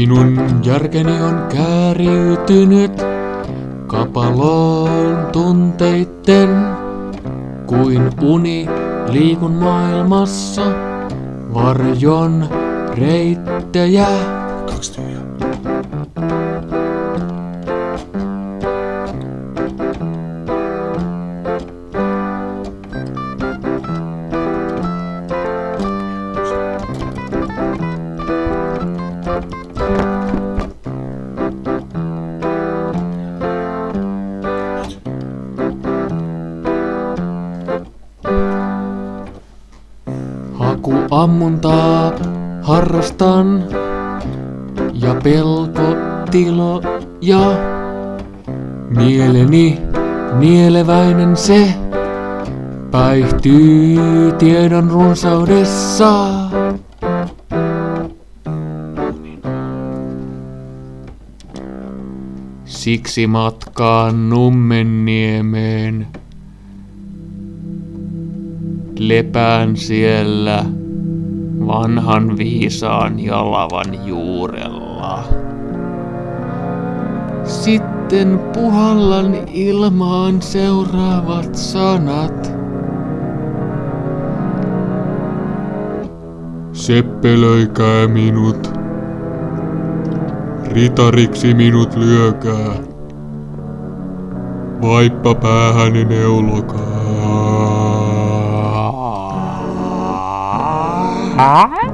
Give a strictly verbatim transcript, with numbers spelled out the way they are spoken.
Minun järkeni on kääriytynyt kapaloon tunteitten, kuin uni liikun maailmassa, varjon reittejä. Kaksi tyhjää. Hakuammuntaa harrastan ja pelkotiloja. Mieleni nieleväinen se päihtyy tiedon runsaudessa. Siksi matkaan Nummenniemeen. Lepään siellä vanhan viisaan jalavan juurella. Sitten puhallan ilmaan seuraavat sanat. Seppelöikää minut, ritariksi minut lyökää, vaippa päähäni neulokaa. Huh?